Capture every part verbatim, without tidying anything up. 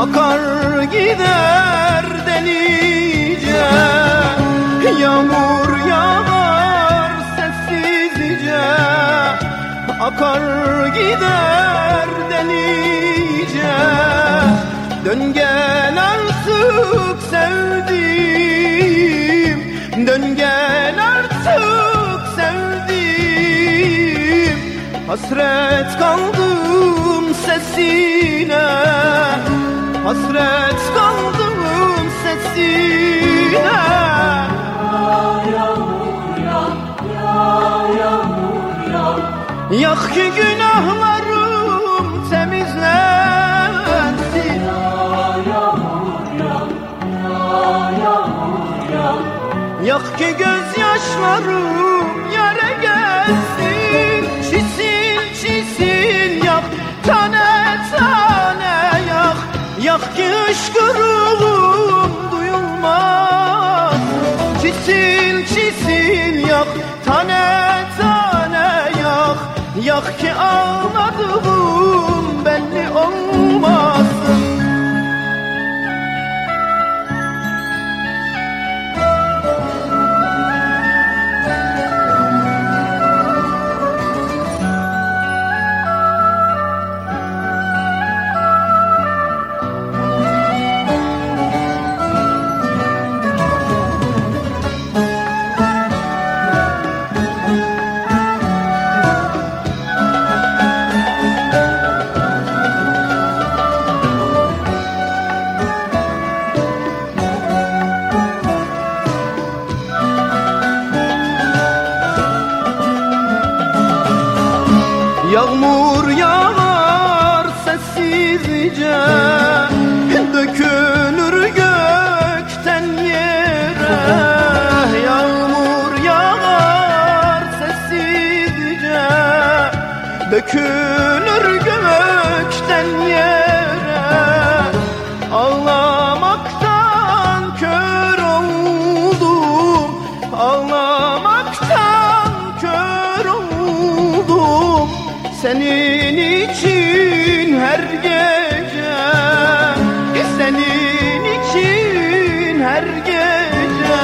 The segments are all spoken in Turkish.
akar gider delice. Yağmur yağar sessizce, akar gider delice. Dön gel artık sevdim, dön gel artık sevdim. Hasret kaldım sesine, hasret kaldım sesine. Yak ki günahlarım temizlensin. Yak ki gözyaşlarım yere gelsin. Çisil çisil yak, tane tane yak. Yak ki hışkırığım duyulmaz. Çisil çisil yak, tane tane yak. Yak ki ağladığım belli olmasın. Yağmur yağar sessizce, dökülür gökten yere. Yağmur yağar sessizce, dökülür gökten yere. Ağlamaktan kör oldum, ağlamaktan kör oldum. Senin için her gece, senin için her gece.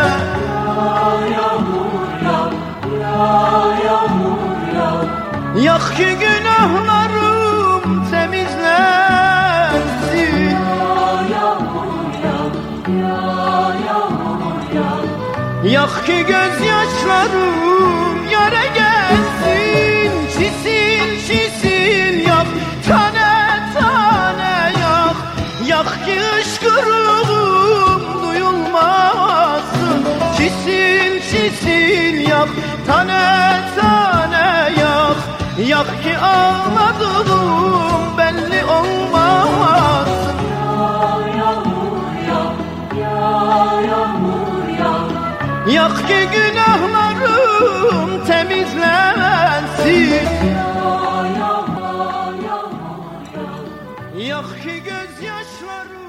Yağmur yağ, yağmur yağ. Yak ki günahlarım temizlensin. Yağmur yağ, yağmur yağ. Yak ki gözyaşlarım yere gelsin. Çisil çisil yak, tane tane yak. Yak ki hışkırığım duyulmasın. Çisil çisil yak, tane tane yak. Yak ki ağladığım belli olmasın. Yağmur yağ, yağmur yağ. Yak ki günahlarım temizlensin. Yak ki gözyaşlarım